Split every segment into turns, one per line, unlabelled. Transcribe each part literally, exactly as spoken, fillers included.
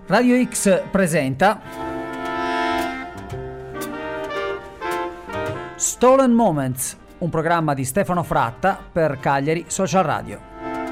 Radio X presenta Stolen Moments, un programma di Stefano Fratta per Cagliari Social Radio.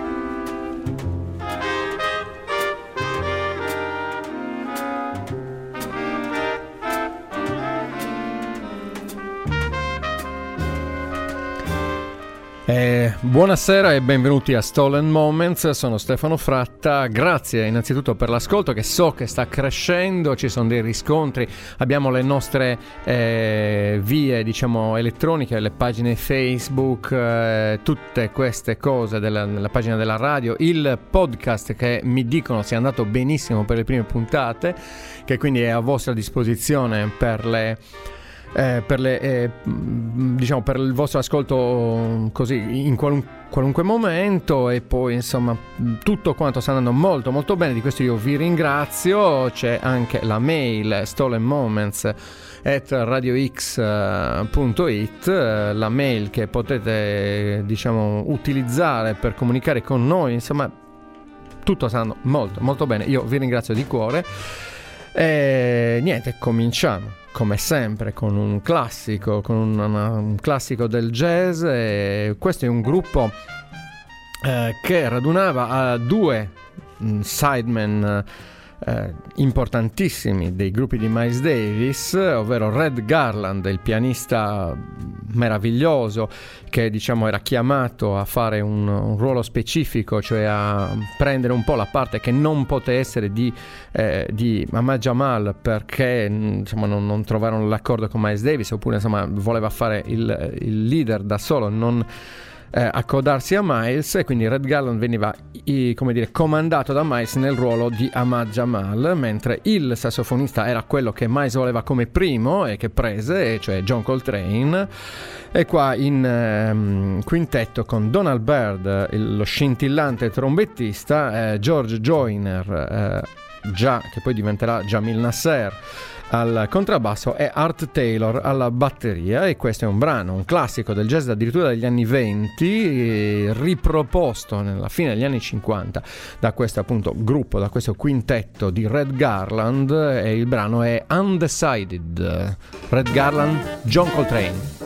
Eh, buonasera e benvenuti a Stolen Moments, sono Stefano Fratta, grazie innanzitutto per l'ascolto che so che sta crescendo, ci sono dei riscontri, abbiamo le nostre eh, vie diciamo elettroniche, le pagine Facebook, eh, tutte queste cose della, della pagina della radio, il podcast che mi dicono sia andato benissimo per le prime puntate, che quindi è a vostra disposizione per le Eh, per le eh, diciamo per il vostro ascolto così in qualun- qualunque momento, e poi insomma tutto quanto sta andando molto molto bene, di questo io vi ringrazio. C'è anche la mail stolen moments at radiox punto it, la mail che potete diciamo utilizzare per comunicare con noi, insomma tutto sta andando molto molto bene, io vi ringrazio di cuore. E niente, cominciamo come sempre con un classico, con un, un classico del jazz. E questo è un gruppo eh, che radunava uh, due mh, sidemen eh, importantissimi dei gruppi di Miles Davis, ovvero Red Garland, il pianista meraviglioso che diciamo era chiamato a fare un, un ruolo specifico, cioè a prendere un po' la parte che non poté essere di, eh, di Ahmad Jamal, perché insomma non, non trovarono l'accordo con Miles Davis, oppure insomma voleva fare il, il leader da solo, non eh, accodarsi a Miles, e quindi Red Garland veniva i, come dire comandato da Miles nel ruolo di Ahmad Jamal, mentre il sassofonista era quello che Miles voleva come primo e che prese, cioè John Coltrane. E qua in ehm, quintetto con Donald Byrd, il, lo scintillante trombettista, eh, George Joyner, eh, già, che poi diventerà Jamil Nasser, al contrabbasso, e Art Taylor alla batteria. E questo è un brano, un classico del jazz addirittura degli anni venti, riproposto nella fine degli anni cinquanta da questo appunto gruppo, da questo quintetto di Red Garland, e il brano è Undecided. Red Garland, John Coltrane.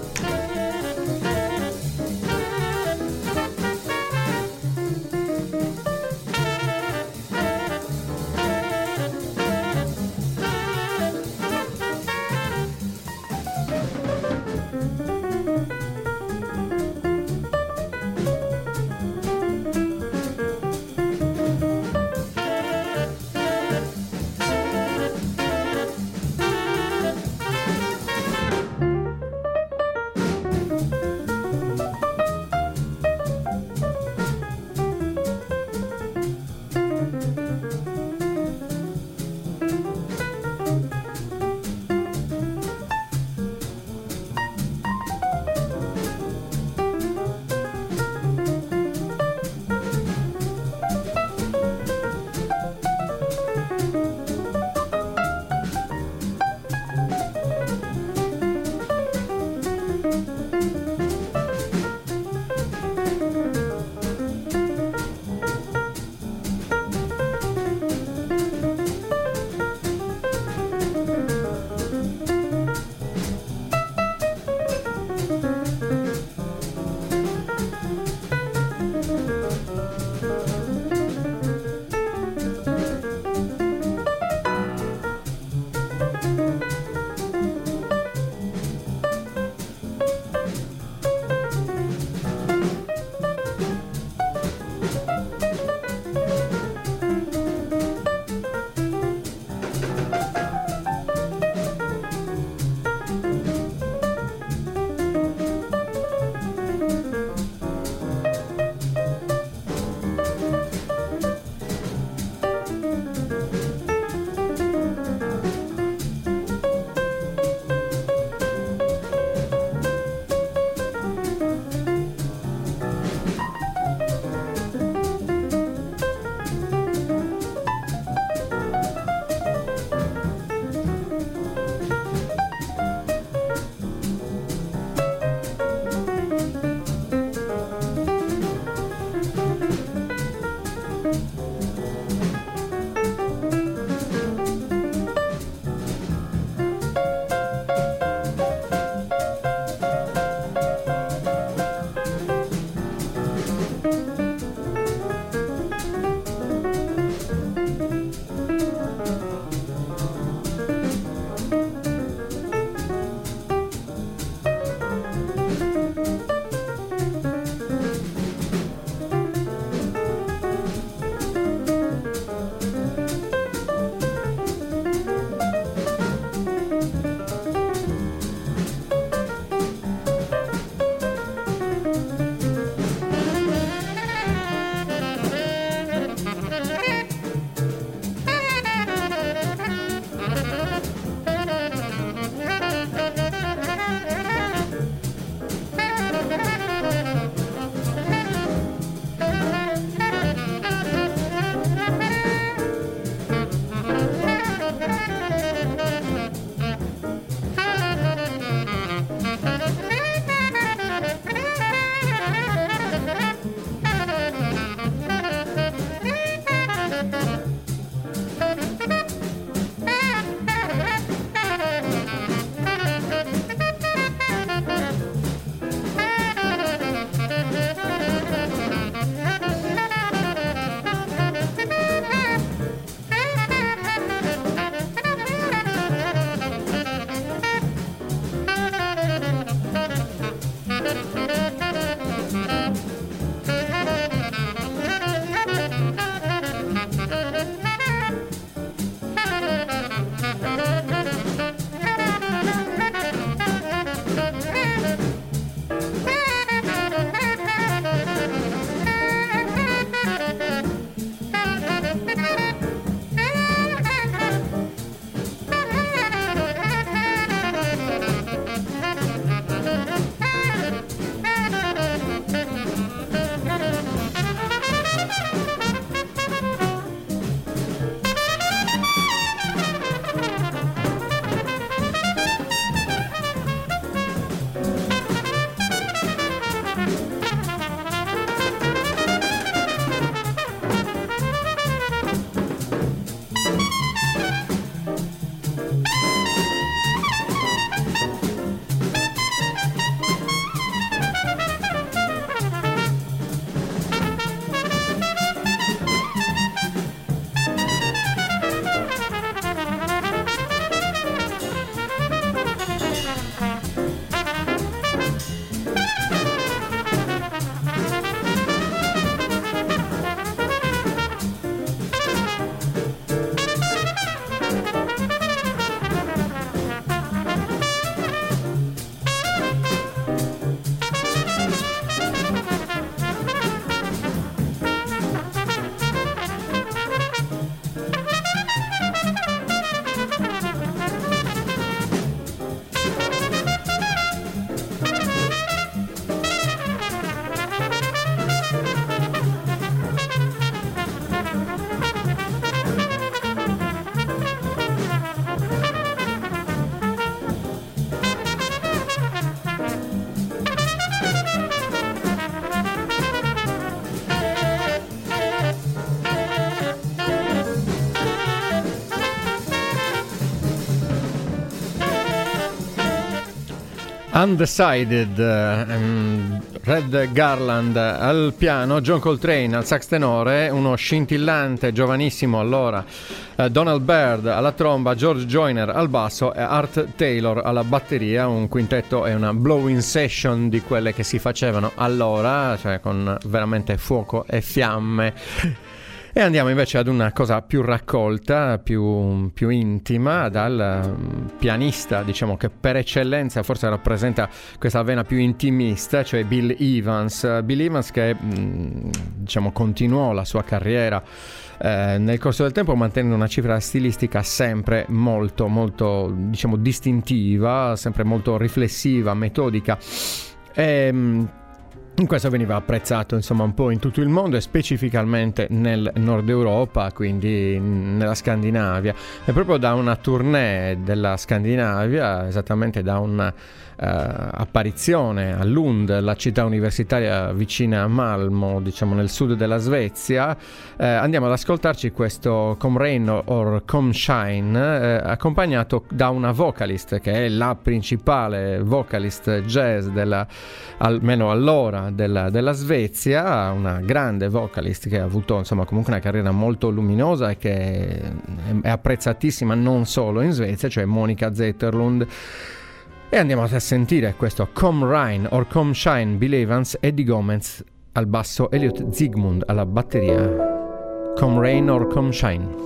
Undecided, um, Red Garland al piano, John Coltrane al sax tenore, uno scintillante giovanissimo allora uh, Donald Byrd alla tromba, George Joyner al basso e Art Taylor alla batteria, un quintetto e una blowing session di quelle che si facevano allora, cioè con veramente fuoco e fiamme. E andiamo invece ad una cosa più raccolta, più, più intima, dal pianista, diciamo, che per eccellenza forse rappresenta questa vena più intimista, cioè Bill Evans. Bill Evans che, diciamo, continuò la sua carriera eh, nel corso del tempo mantenendo una cifra stilistica sempre molto, molto, diciamo, distintiva, sempre molto riflessiva, metodica. E in questo veniva apprezzato, insomma, un po' in tutto il mondo e specificamente nel nord Europa, quindi nella Scandinavia. E proprio da una tournée della Scandinavia, esattamente da una uh, apparizione a Lund, la città universitaria vicina a Malmo, diciamo nel sud della Svezia, eh, andiamo ad ascoltarci questo Come Rain or Come Shine, eh, accompagnato da una vocalist che è la principale vocalist jazz della, almeno allora, Della, della Svezia, una grande vocalist che ha avuto, insomma, comunque una carriera molto luminosa e che è apprezzatissima non solo in Svezia, cioè Monica Zetterlund. E andiamo a sentire questo Come Rain or Come Shine, Bill Evans, Eddie Gomez al basso, Elliot Zygmunt alla batteria. Come Rain or Come Shine.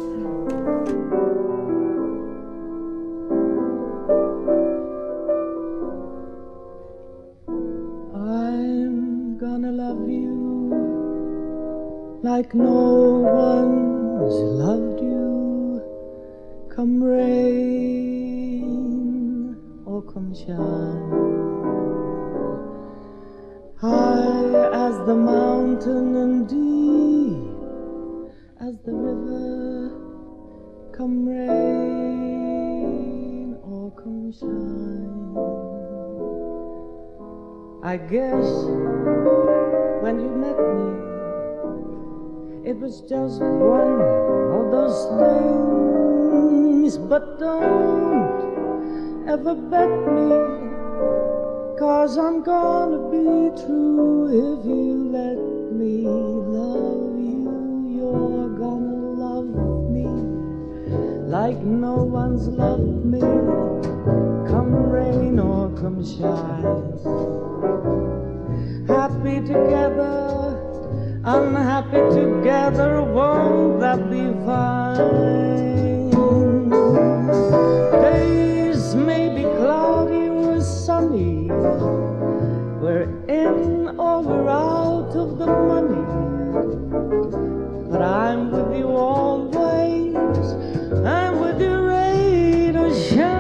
Like no one's loved you, come rain or come shine. High as the mountain and deep as the river, come rain or come shine. I guess when you met me, it was just one of those things, but don't ever bet me, 'cause I'm gonna be true if you let me love you. You're gonna love me like no one's loved me, come rain or come shine. Happy together, unhappy together, won't that be fine? Days may be cloudy or sunny, we're in or we're out of the money, but I'm with you always, I'm with you rain or shine.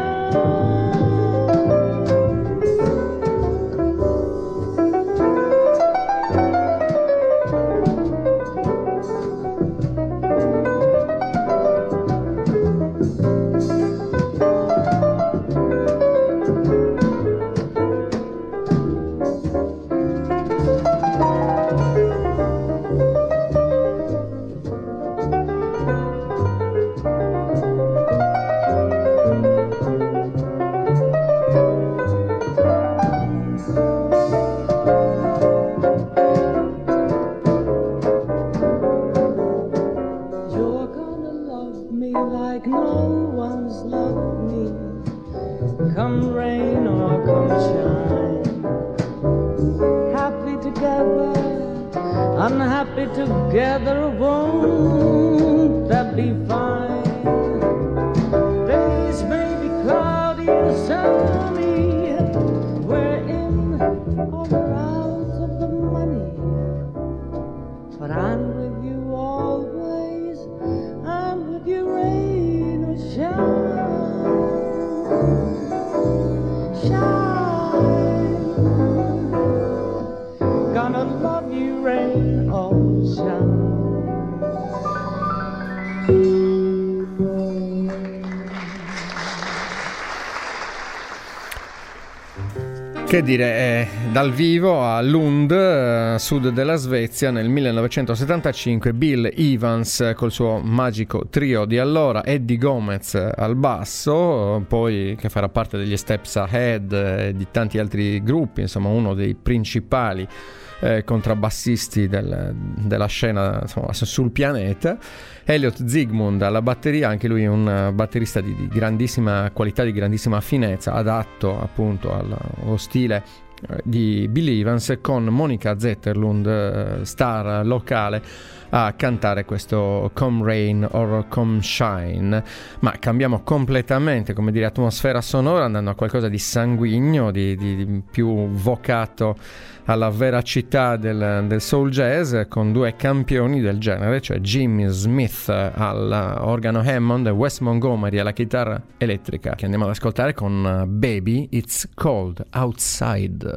Together, won't that be fine? Days may be cloudy or sunny, we're in or we're out of the money, but I'm with you always, I'm with you rain or shine, shine. Gonna love you rain or shine.
Che dire, eh, dal vivo a Lund, eh, sud della Svezia, nel millenovecentosettantacinque, Bill Evans col suo magico trio di allora, Eddie Gomez al basso, poi che farà parte degli Steps Ahead e di tanti altri gruppi, insomma uno dei principali eh, contrabbassisti del, della scena, insomma, sul pianeta. Elliot Zygmunt alla batteria, anche lui un batterista di, di grandissima qualità, di grandissima finezza, adatto appunto al, allo stile eh, di Bill Evans, con Monica Zetterlund, eh, star locale, a cantare questo Come Rain or Come Shine. Ma cambiamo completamente, come dire, atmosfera sonora, andando a qualcosa di sanguigno, di, di, di più vocato alla veracità del, del soul jazz, con due campioni del genere, cioè Jimmy Smith all'organo Hammond e Wes Montgomery alla chitarra elettrica, che andiamo ad ascoltare con Baby It's Cold Outside.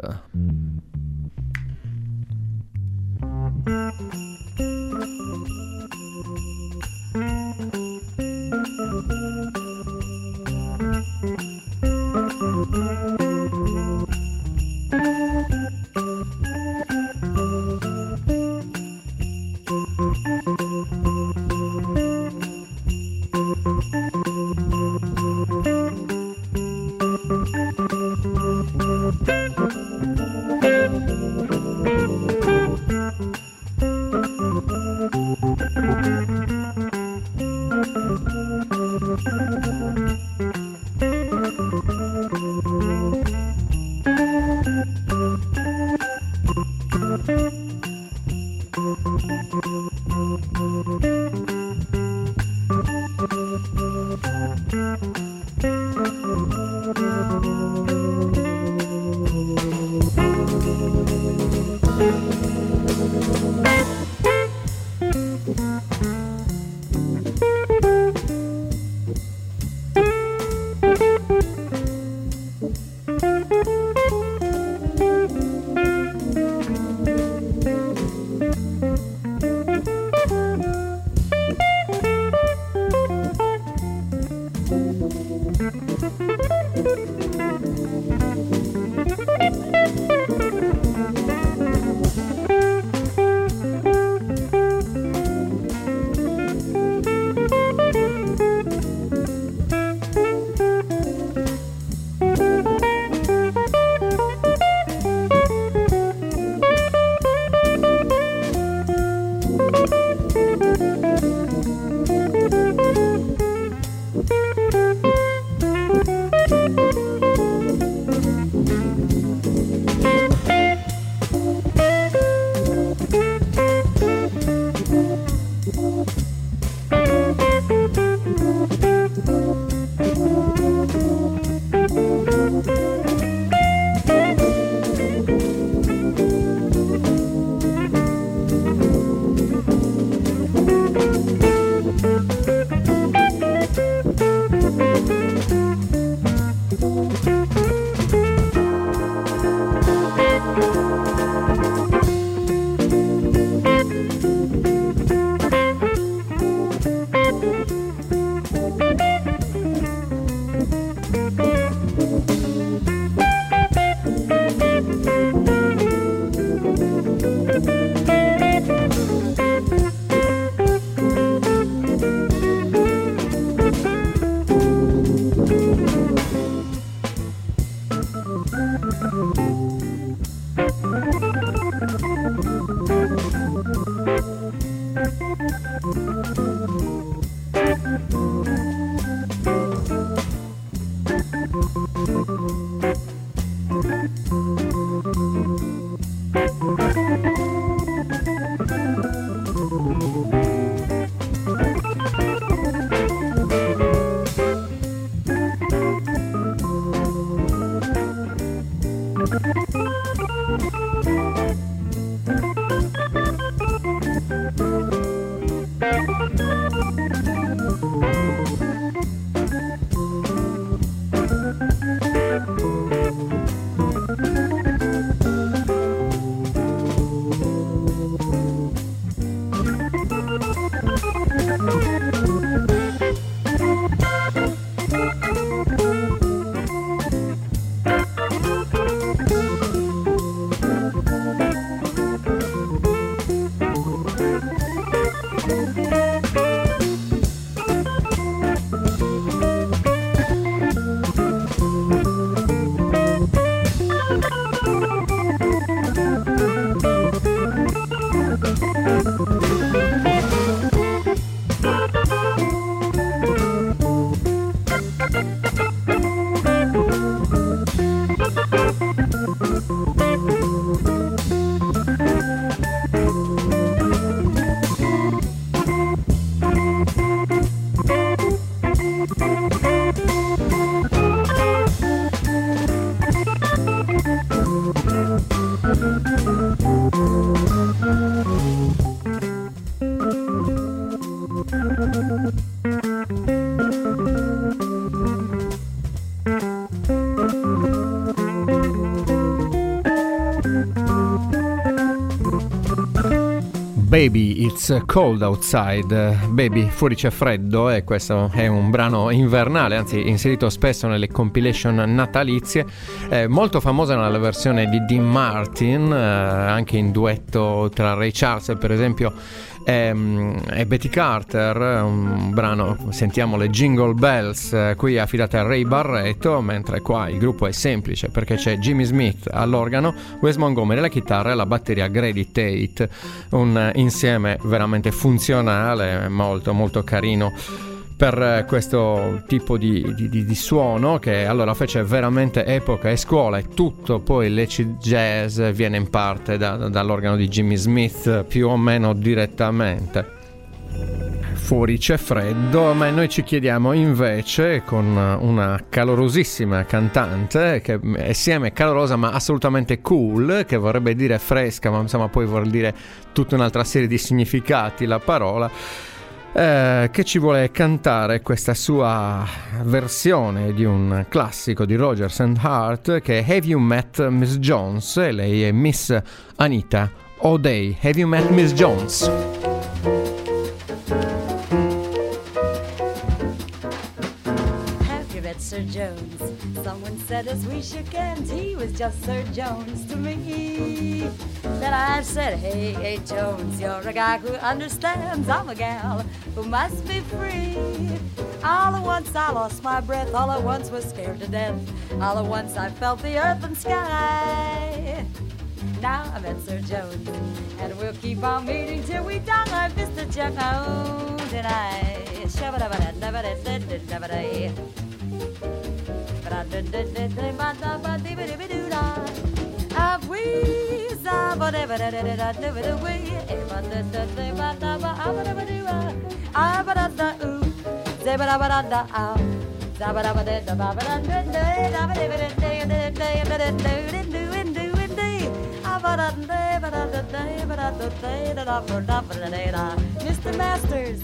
Baby, It's Cold Outside. Baby, fuori c'è freddo, e questo è un brano invernale, anzi inserito spesso nelle compilation natalizie, eh, molto famosa nella versione di Dean Martin, eh, anche in duetto tra Ray Charles per esempio e, e Betty Carter, un brano, sentiamo le Jingle Bells, eh, qui affidate a Ray Barretto, mentre qua il gruppo è semplice perché c'è Jimmy Smith all'organo, Wes Montgomery alla chitarra e alla batteria Grady Tate, un insieme veramente funzionale, molto molto carino per questo tipo di, di, di suono che allora fece veramente epoca e scuola, e tutto poi l'acid jazz viene in parte da, dall'organo di Jimmy Smith più o meno direttamente. Fuori c'è freddo, ma noi ci chiediamo invece, con una calorosissima cantante che è assieme calorosa ma assolutamente cool, che vorrebbe dire fresca, ma insomma poi vuol dire tutta un'altra serie di significati la parola, eh, che ci vuole cantare questa sua versione di un classico di Rodgers and Hart, che è Have You Met Miss Jones? E lei è Miss Anita O'Day. Have You Met Miss Jones?
Sir Jones. Someone said as we shook hands, he was just Sir Jones to me. Then I said, hey, hey, Jones, you're a guy who understands. I'm a gal who must be free. All at once I lost my breath, all at once was scared to death. All at once I felt the earth and sky. Now I met Sir Jones, and we'll keep on meeting till we die. I'm Mister Jones, and I shabba-dabba-da-dabba-da-da-da-da-da-da. Mister Masters.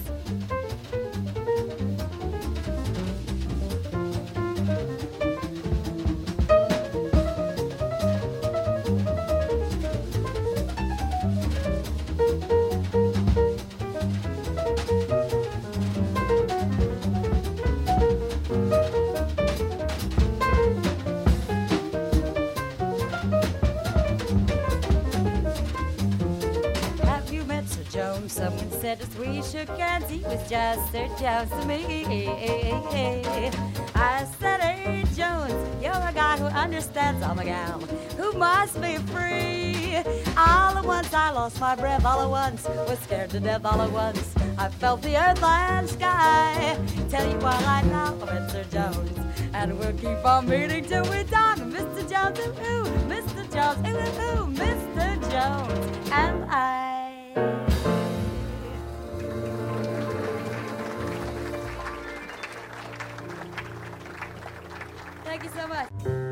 Someone said as we shook hands, he was just Sir Jones to me. I said, hey, Jones, you're a guy who understands. I'm a gal who must be free. All at once I lost my breath, all at once was scared to death, all at once I felt the earth and sky. Tell you what I know, Mister Jones, and we'll keep on meeting till we die. Mister Jones, ooh, ooh, Mister Jones, ooh, ooh, ooh, Mister Jones, and I. Thank you so much.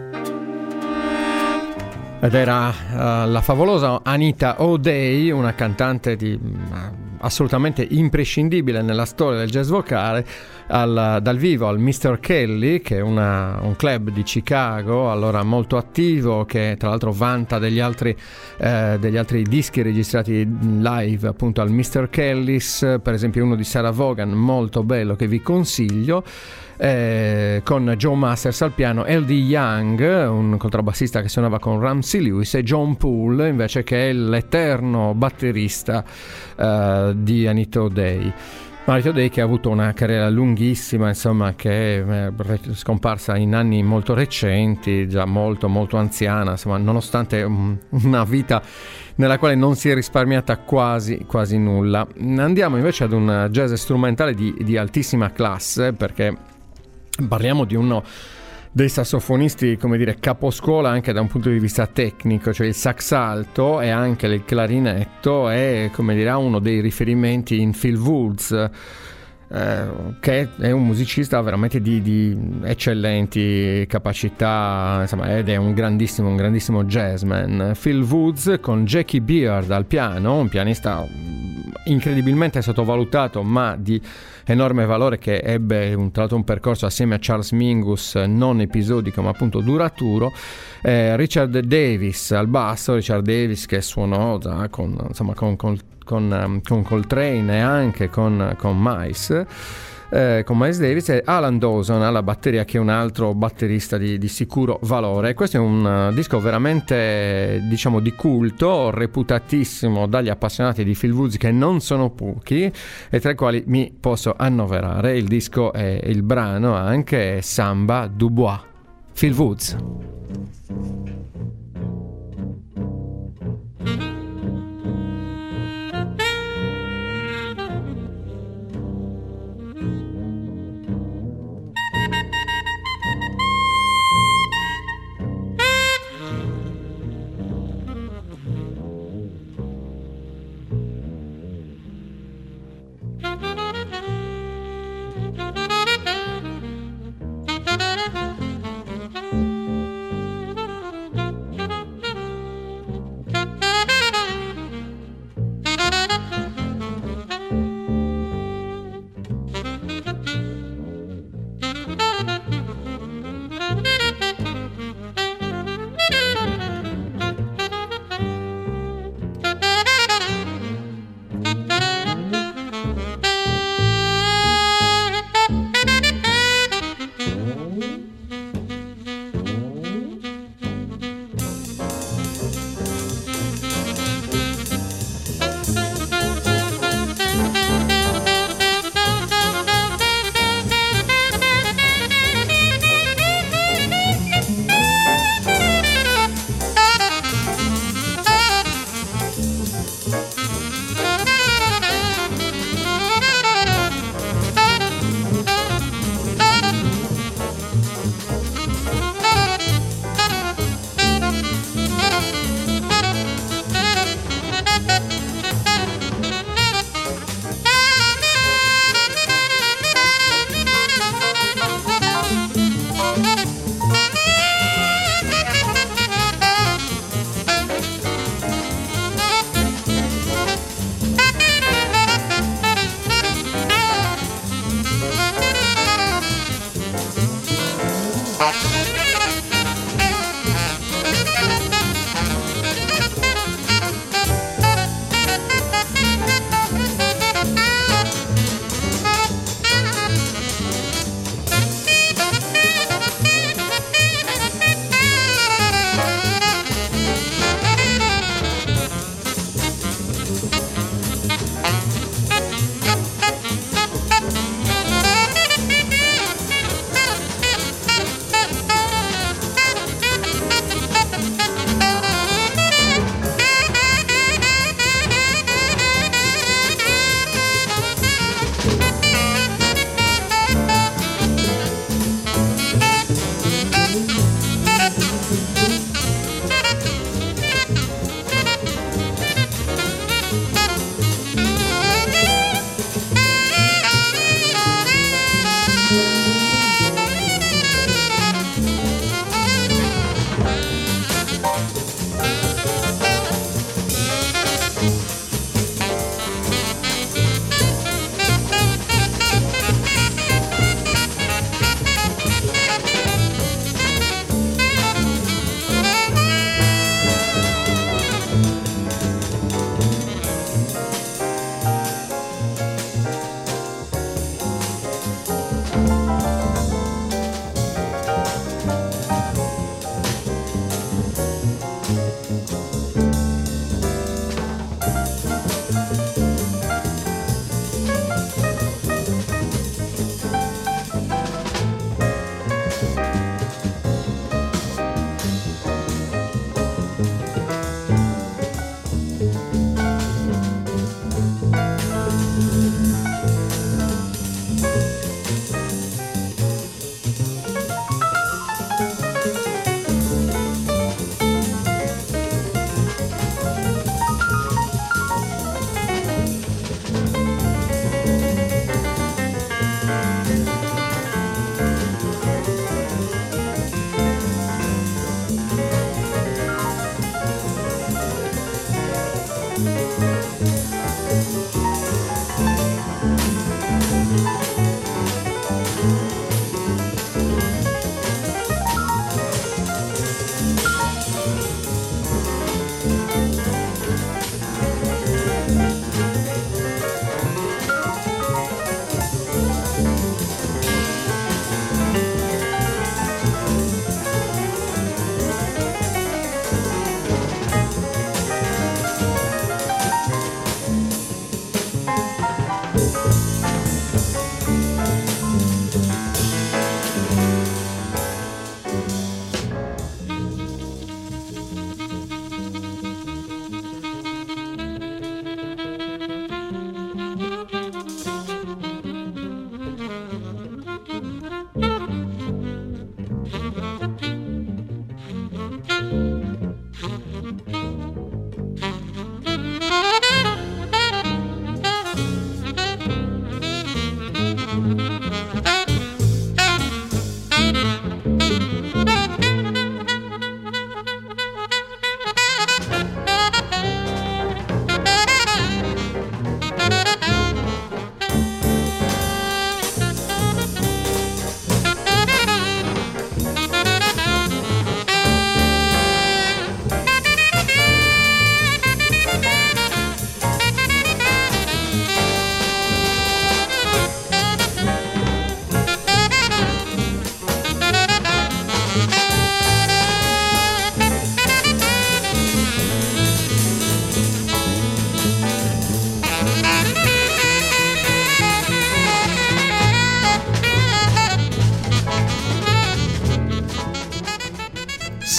Ed era uh, la favolosa Anita O'Day, una cantante di, uh, assolutamente imprescindibile nella storia del jazz vocale, al, dal vivo al mister Kelly, che è una, un club di Chicago, allora molto attivo, che tra l'altro vanta degli altri, eh, degli altri dischi registrati live appunto al mister Kelly's, per esempio uno di Sarah Vaughan molto bello che vi consiglio. Eh, con Joe Masters al piano, L D Young, un contrabbassista che suonava con Ramsey Lewis, e John Poole invece, che è l'eterno batterista eh, di Anita O'Day. Mario Day, che ha avuto una carriera lunghissima, insomma, che è scomparsa in anni molto recenti, già molto molto anziana, insomma, nonostante una vita nella quale non si è risparmiata quasi quasi nulla. Andiamo invece ad un jazz strumentale di, di altissima classe, perché parliamo di uno dei sassofonisti, come dire, caposcuola anche da un punto di vista tecnico, cioè il sax alto e anche il clarinetto, è, come dire, uno dei riferimenti in Phil Woods, eh, che è un musicista veramente di, di eccellenti capacità, insomma, ed è un grandissimo, un grandissimo jazzman. Phil Woods con Jackie Beard al piano, un pianista incredibilmente sottovalutato ma di enorme valore, che ebbe un, tra l'altro un percorso assieme a Charles Mingus non episodico ma appunto duraturo. eh, Richard Davis al basso, Richard Davis che suonò già con, insomma, con, con, con, con Coltrane e anche con, con Miles Eh, con Miles Davis, e Alan Dawson alla batteria, che è un altro batterista di, di sicuro valore. Questo è un uh, disco veramente, diciamo, di culto, reputatissimo dagli appassionati di Phil Woods, che non sono pochi, e tra i quali mi posso annoverare il disco e il brano anche Samba du Bois. Phil Woods.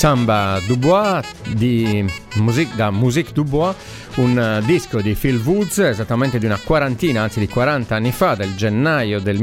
Samba Dubois di Musique, da Musique Dubois, un uh, disco di Phil Woods esattamente di una quarantina, anzi di quaranta anni fa, del gennaio del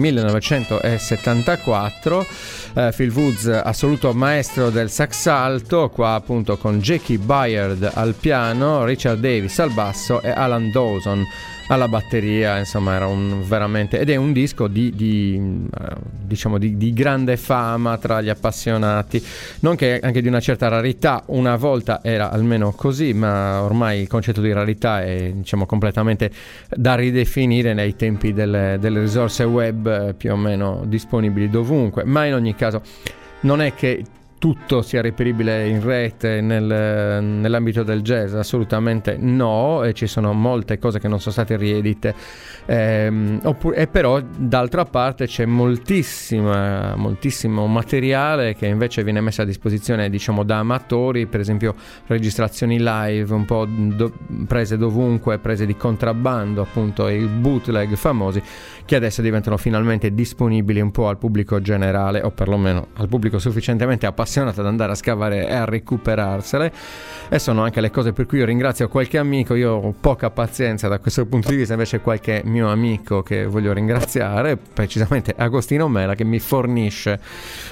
millenovecentosettantaquattro. uh, Phil Woods, assoluto maestro del sax alto, qua appunto con Jackie Byard al piano, Richard Davis al basso e Alan Dawson alla batteria. Insomma, era un veramente, ed è un disco di, di diciamo di, di grande fama tra gli appassionati, nonché anche di una certa rarità. Una volta era almeno così, ma ormai il concetto di rarità è, diciamo, completamente da ridefinire nei tempi delle, delle risorse web più o meno disponibili dovunque. Ma in ogni caso non è che tutto sia reperibile in rete nel, nell'ambito del jazz, assolutamente no, e ci sono molte cose che non sono state riedite, ehm, oppure, e però d'altra parte c'è moltissima, moltissimo materiale che invece viene messo a disposizione, diciamo, da amatori, per esempio registrazioni live un po' do, prese dovunque, prese di contrabbando, appunto, i bootleg famosi, che adesso diventano finalmente disponibili un po' al pubblico generale, o perlomeno al pubblico sufficientemente appassionato ad andare a scavare e a recuperarsele. E sono anche le cose per cui io ringrazio qualche amico. Io ho poca pazienza da questo punto di vista, invece qualche mio amico che voglio ringraziare, precisamente Agostino Mela, che mi fornisce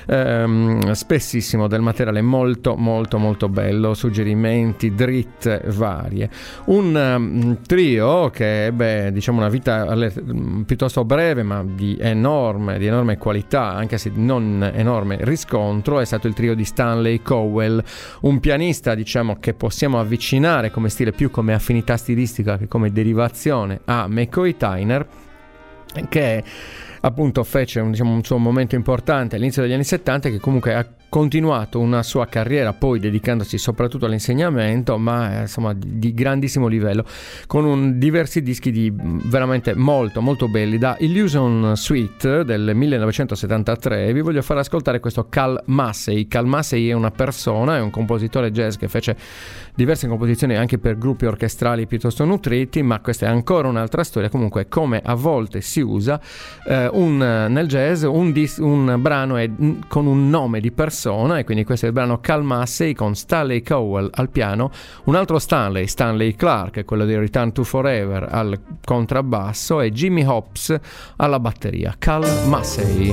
ehm, spessissimo del materiale molto molto molto bello, suggerimenti, dritte varie. Un um, trio che ebbe, diciamo, una vita alle, piuttosto breve, ma di enorme, di enorme qualità, anche se non enorme riscontro, è stato il trio di Stanley Cowell, un pianista, diciamo, che possiamo avvicinare come stile più come affinità stilistica che come derivazione a McCoy Tyner, che appunto fece un, diciamo, un suo momento importante all'inizio degli anni settanta, che comunque ha continuato una sua carriera poi dedicandosi soprattutto all'insegnamento, ma insomma di, di grandissimo livello, con un, diversi dischi di veramente molto molto belli. Da Illusion Suite del millenovecentosettantatré vi voglio far ascoltare questo Cal Massey. Cal Massey è una persona, è un compositore jazz che fece diverse composizioni anche per gruppi orchestrali piuttosto nutriti, ma questa è ancora un'altra storia. Comunque, come a volte si usa eh, un, nel jazz, un, dis, un brano è con un nome di persona, e quindi questo è il brano Cal Massey con Stanley Cowell al piano, un altro Stanley, Stanley Clarke, quello di Return to Forever, al contrabbasso, e Jimmy Hops alla batteria. Cal Massey.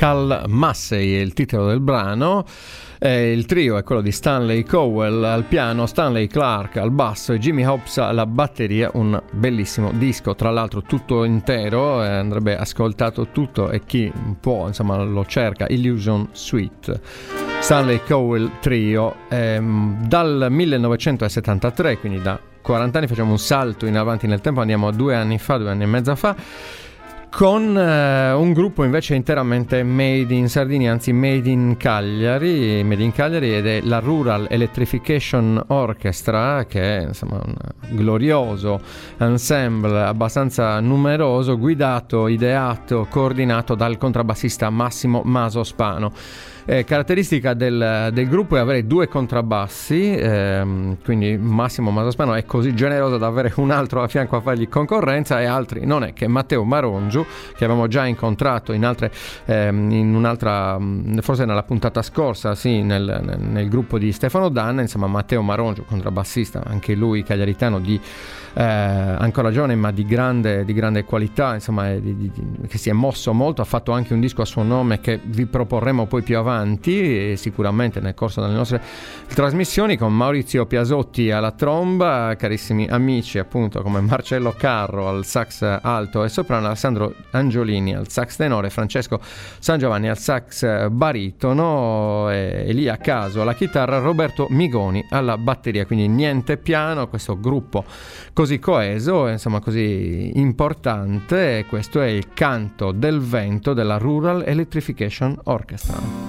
Cal Massey è il titolo del brano. Eh, il trio è quello di Stanley Cowell al piano, Stanley Clarke al basso e Jimmy Hobbs alla batteria. Un bellissimo disco, tra l'altro tutto intero, eh, andrebbe ascoltato tutto, e chi può insomma lo cerca. Illusion Suite, Stanley Cowell Trio, ehm, dal millenovecentosettantatré, quindi da quaranta anni. Facciamo un salto in avanti nel tempo, andiamo a due anni fa, due anni e mezzo fa, con eh, un gruppo invece interamente made in Sardinia, anzi made in Cagliari, made in Cagliari ed è la Rural Electrification Orchestra, che è insomma un glorioso ensemble abbastanza numeroso, guidato, ideato, coordinato dal contrabbassista Massimo Maso Spano. Eh, caratteristica del, del gruppo è avere due contrabbassi, ehm, quindi Massimo Masospano è così generoso da avere un altro a fianco a fargli concorrenza, e altri non è che Matteo Marongiu, che avevamo già incontrato in altre ehm, in un'altra, forse nella puntata scorsa, sì, nel, nel, nel gruppo di Stefano Danna. Insomma, Matteo Marongiu, contrabbassista, anche lui cagliaritano, di eh, ancora giovane ma di grande, di grande qualità, insomma, di, di, di, che si è mosso molto, ha fatto anche un disco a suo nome che vi proporremo poi più avanti, e sicuramente nel corso delle nostre trasmissioni, con Maurizio Piasotti alla tromba, carissimi amici appunto come Marcello Carro al sax alto e soprano, Alessandro Angiolini al sax tenore, Francesco San Giovanni al sax baritono, e Elia Caso alla chitarra, Roberto Migoni alla batteria. Quindi niente piano, questo gruppo così coeso, insomma così importante, e questo è il Canto del Vento della Rural Electrification Orchestra.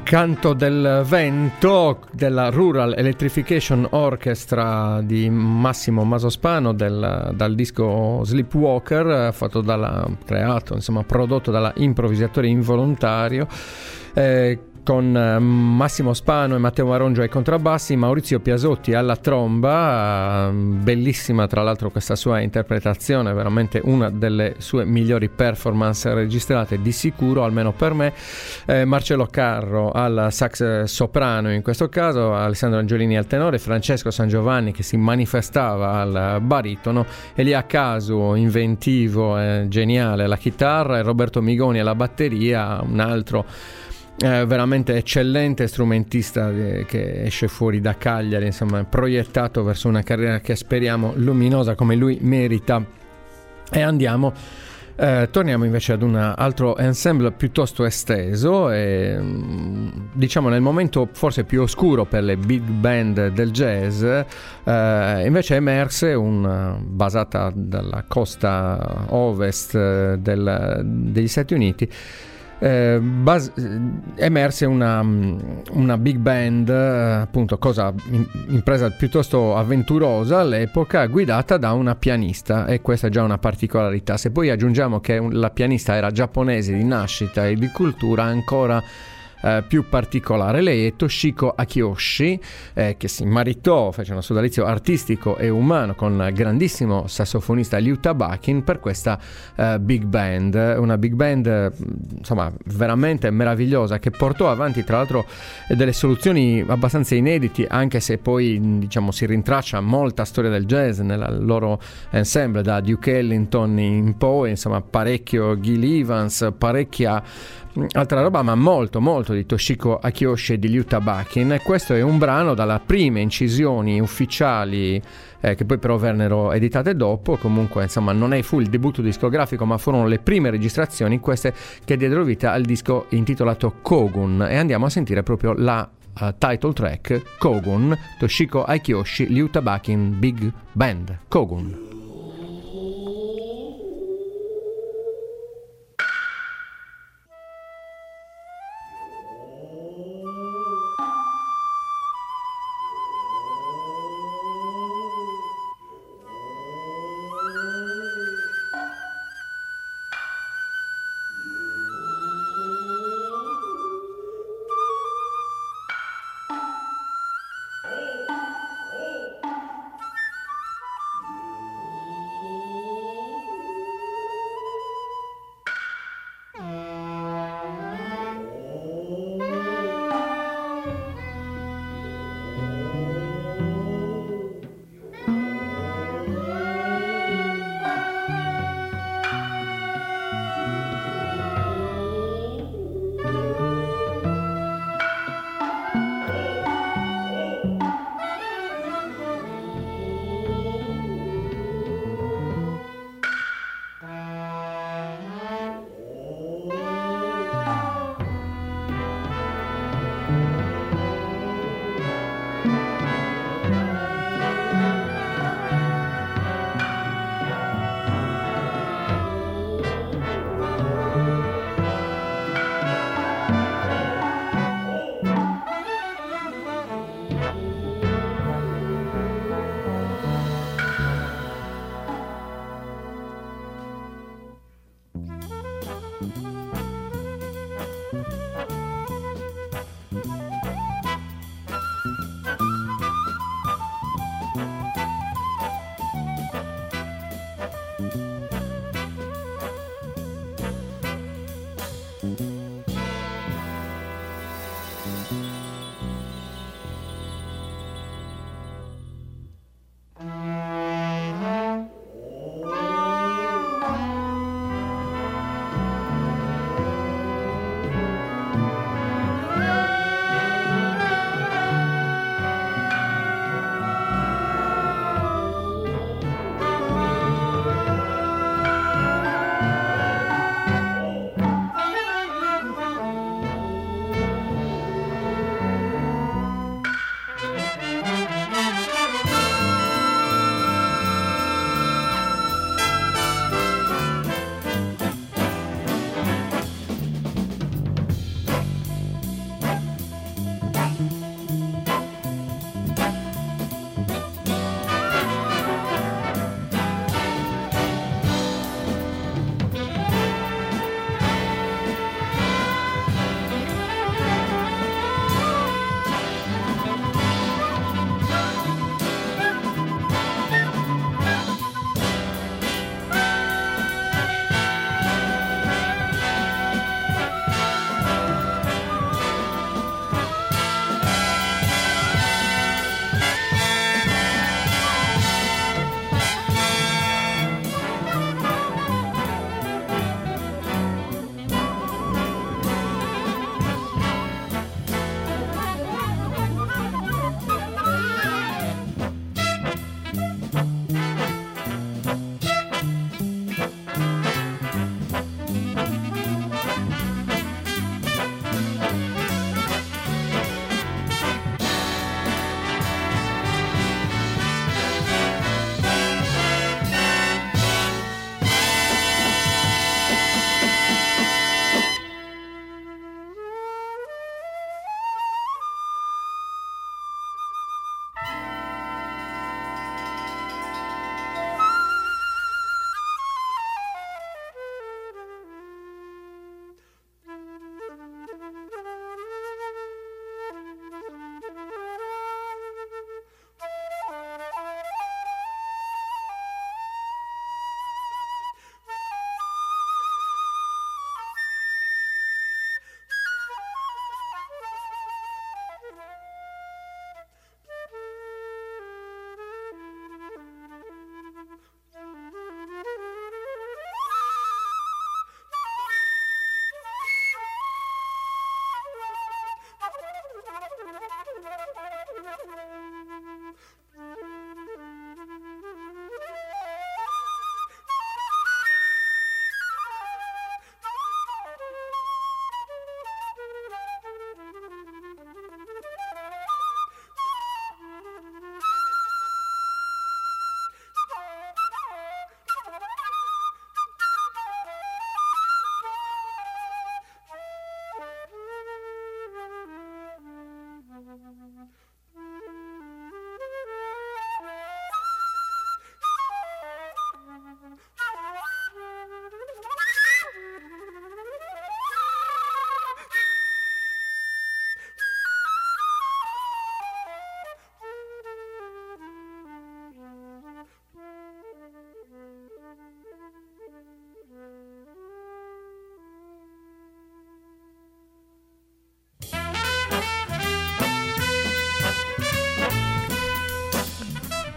Canto del Vento della Rural Electrification Orchestra di Massimo Masospano del, dal disco Sleepwalker, fatto dalla, creato, insomma prodotto dalla Improvvisatore Involontario, eh, con Massimo Spano e Matteo Marongio ai contrabbassi, Maurizio Piasotti alla tromba. Bellissima tra l'altro questa sua interpretazione, veramente una delle sue migliori performance registrate di sicuro, almeno per me. eh, Marcello Carro al sax soprano in questo caso, Alessandro Angiolini al tenore, Francesco San Giovanni che si manifestava al baritono, Elia Casu inventivo e geniale alla chitarra, e Roberto Migoni alla batteria, un altro Eh, veramente eccellente strumentista eh, che esce fuori da Cagliari, insomma proiettato verso una carriera che speriamo luminosa come lui merita. E andiamo eh, torniamo invece ad un altro ensemble piuttosto esteso e, diciamo nel momento forse più oscuro per le big band del jazz, eh, invece emerse un, basata dalla costa ovest del, degli Stati Uniti, Eh, bas- emerse una, una big band, eh, appunto cosa in- impresa piuttosto avventurosa all'epoca, guidata da una pianista, e questa è già una particolarità. Se poi aggiungiamo che un- la pianista era giapponese di nascita e di cultura, ancora Eh, più particolare. Lei è Toshiko Akiyoshi, eh, che si maritò, fece un sodalizio artistico e umano con il grandissimo sassofonista Ryu Tabakin per questa eh, big band, una big band eh, insomma veramente meravigliosa, che portò avanti tra l'altro delle soluzioni abbastanza inediti, anche se poi diciamo si rintraccia molta storia del jazz nel loro ensemble, da Duke Ellington in poi, insomma parecchio Gil Evans, parecchia altra roba, ma molto molto di Toshiko Akiyoshi e di Ryu Tabakin. E questo è un brano dalle prime incisioni ufficiali, eh, che poi però vennero editate dopo. Comunque insomma non è fu il debutto discografico, ma furono le prime registrazioni, queste, che diedero vita al disco intitolato Kogun. E andiamo a sentire proprio la uh, title track, Kogun, Toshiko Akiyoshi, Ryu Tabakin Big Band, Kogun.
Oh!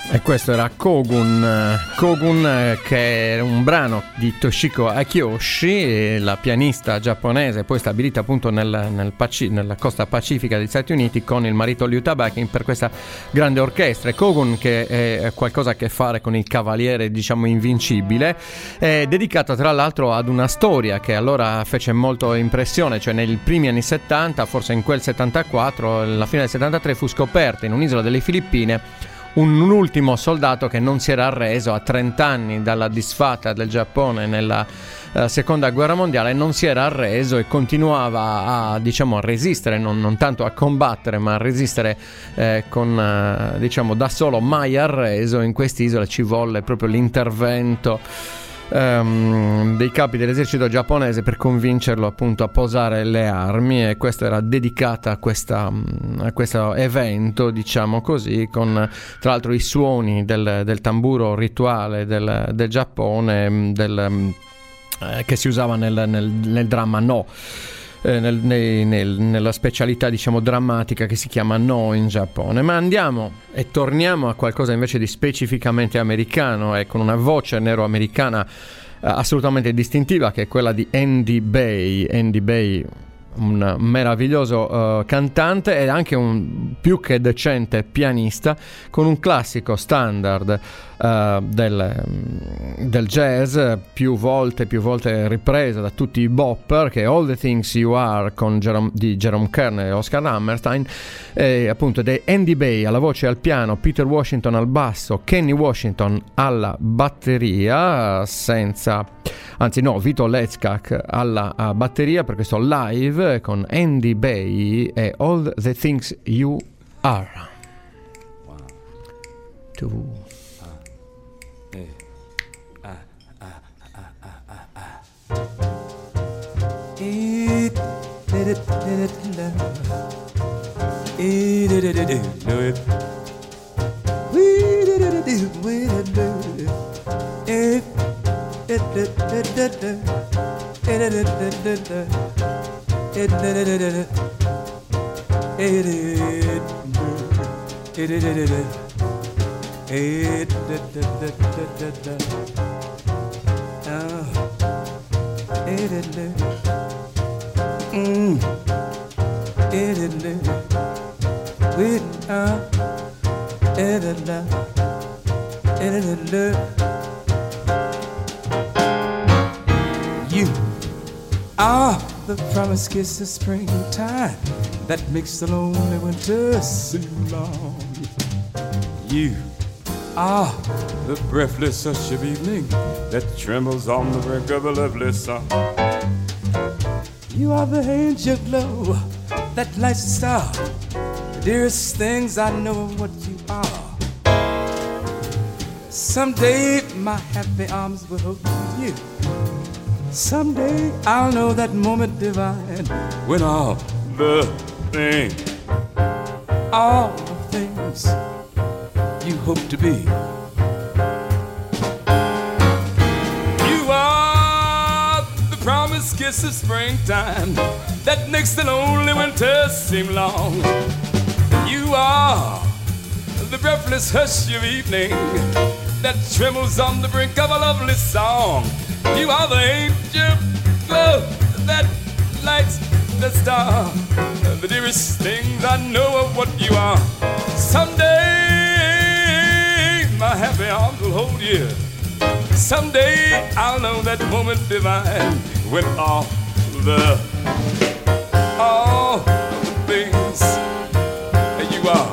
E questo era Kogun, Kogun che è un brano di Toshiko Akiyoshi, la pianista giapponese, poi stabilita appunto nel, nel Paci- nella costa pacifica degli Stati Uniti con il marito Liu Tabaki per questa grande orchestra. Kogun, che è qualcosa a che fare con il cavaliere, diciamo, invincibile, è dedicato tra l'altro ad una storia che allora fece molto impressione, cioè nei primi anni settanta, forse in quel settantaquattro, alla fine del settantatré, fu scoperta in un'isola delle Filippine un ultimo soldato che non si era arreso a trenta anni dalla disfatta del Giappone nella uh, seconda guerra mondiale, non si era arreso e continuava a, diciamo, a resistere, non, non tanto a combattere, ma a resistere eh, con, uh, diciamo, da solo, mai arreso. In quest'isola ci volle proprio l'intervento Um, dei capi dell'esercito giapponese per convincerlo appunto a posare le armi, e questo era dedicata a, questa, a questo evento, diciamo così, con tra l'altro i suoni del, del tamburo rituale del, del Giappone, del, eh, che si usava nel, nel, nel dramma No. Eh, nel, nel, nel, nella specialità, diciamo, drammatica che si chiama No in Giappone. Ma andiamo e torniamo a qualcosa invece di specificamente americano, e con una voce nero-americana eh, assolutamente distintiva, che è quella di Andy Bay. Andy Bay, un meraviglioso uh, cantante ed anche un più che decente pianista, con un classico standard uh, del, del jazz, più volte più volte ripreso da tutti i bopper, che è All the Things You Are con Jerome, di Jerome Kern e Oscar Hammerstein, e appunto di Andy Bay alla voce e al piano, Peter Washington al basso, Kenny Washington alla batteria, senza anzi no, Vito Lezkak alla uh, batteria, per questo live con Andy Bay e All the Things You Are. One, two, uh, eh, ah, ah, ah, ah, ah, ah. It did it, did it, love. It did it, did it, do it. We did it, did it, we did it. It It did it did it it did it did it it did it did it it did it did it did it it did it did it ah it did it mm it did it with ah it did it it did it. You are the promised kiss of springtime that makes the lonely winter seem long. You are the breathless hush of evening that trembles on the brink of a lovely song. You are the angel glow that lights the star, the dearest things I know of what you are. Someday my happy arms will hold you. Someday I'll know that moment divine when all the things, all the things you hope to be. You are the promised kiss of springtime that makes the lonely winter seem long. You are the breathless hush of evening that trembles on the brink of a lovely song. You are the angel glow that lights the star, the dearest things I know of what you are. Someday my happy arms will hold you. Someday I'll know that moment divine when all the, all the things that you are.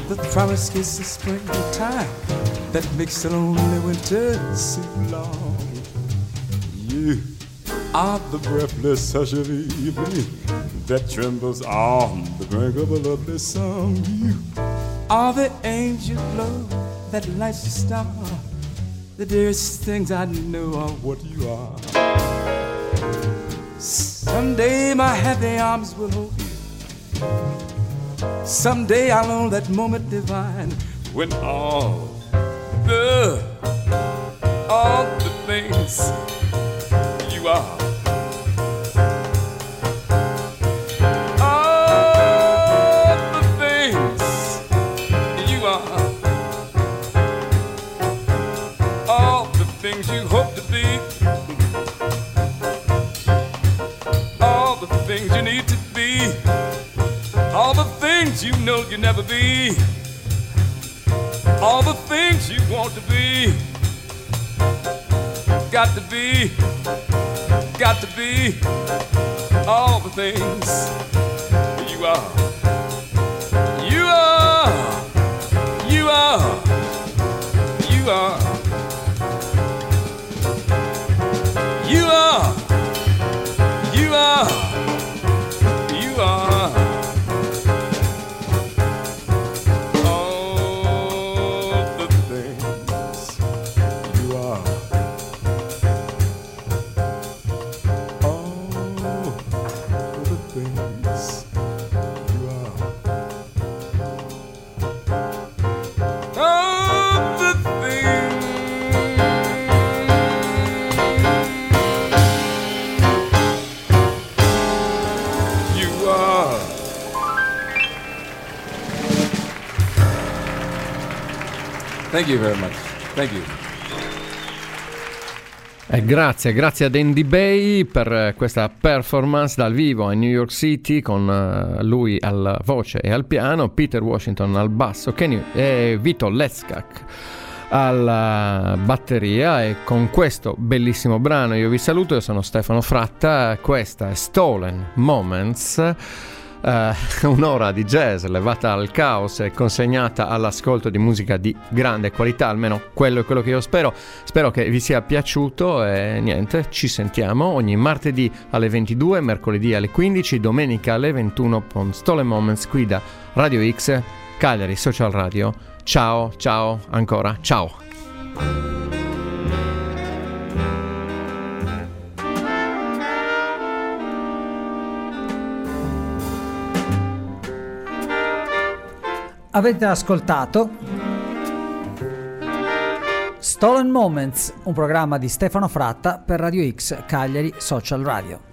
the promised kiss of springtime that makes the lonely winter seem long. You are the breathless hush of evening that trembles on the brink of a lovely song. You are the angel glow that lights the star. The dearest things I know are what you are. Someday my happy arms will hold you. Someday I'll know that moment divine when all the, all the things you are, all the things you are, all the things you hope to be, all the things you need to be, all the things you know you'll never be, all the things you want to be, got to be, got to be, all the things you are. You are, you are, you are, you are, you are, you are. Thank you very much. Thank you.
E grazie, grazie ad Andy Bay per questa performance dal vivo a New York City con lui alla voce e al piano, Peter Washington al basso Kenny, e Vito Leskak alla batteria. E con questo bellissimo brano io vi saluto, io sono Stefano Fratta, questa è Stolen Moments. Uh, un'ora di jazz levata al caos e consegnata all'ascolto di musica di grande qualità, almeno quello è quello che io spero. Spero che vi sia piaciuto e niente, ci sentiamo ogni martedì alle ventidue, mercoledì alle quindici, domenica alle ventuno con Stolen Moments qui da Radio X, Cagliari Social Radio. Ciao, ciao, ancora, ciao.
Avete ascoltato Stolen Moments, un programma di Stefano Fratta per Radio X Cagliari Social Radio.